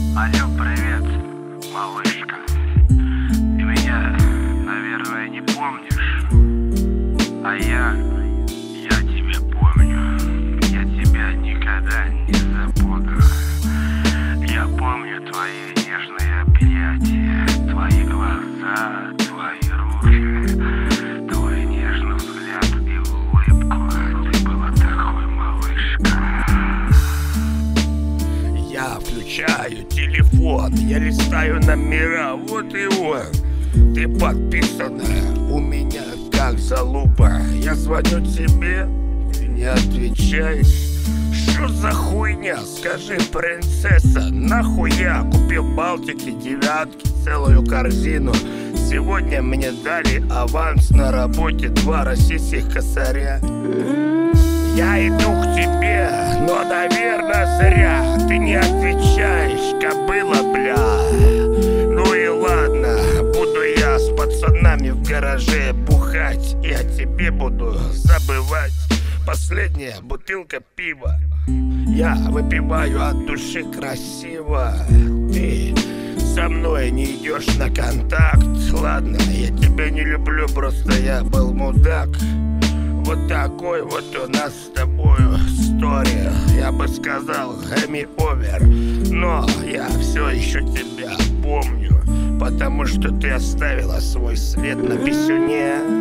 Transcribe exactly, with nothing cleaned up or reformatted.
Алло, привет, малышка. Ты меня, наверное, не помнишь. А я, я тебя помню. Я тебя никогда не забуду. Я помню твои нежные объятия, твои глаза, твои руки, твой нежный взгляд и улыбку. Ты была такой, малышка. Я включаю телефон, я листаю номера, вот и он. Ты подписанная у меня как залупа. Я звоню тебе, ты не отвечаешь. Что за хуйня, скажи, принцесса? Нахуя купил Балтики, девятки, целую корзину. Сегодня мне дали аванс на работе, два российских косаря. Я иду к тебе, но, наверное, зря. Ты не отвечаешь, кобыла, бля. Ну и ладно, буду я с пацанами в гараже бухать, и о тебе буду забывать. Последняя бутылка пива я выпиваю от души красиво. Ты со мной не идешь на контакт. Ладно, я тебя не люблю, просто я был мудак. Вот такой вот у нас с тобою история. Я бы сказал, хэми овер. Но я все еще тебя помню, потому что ты оставила свой след на писюне.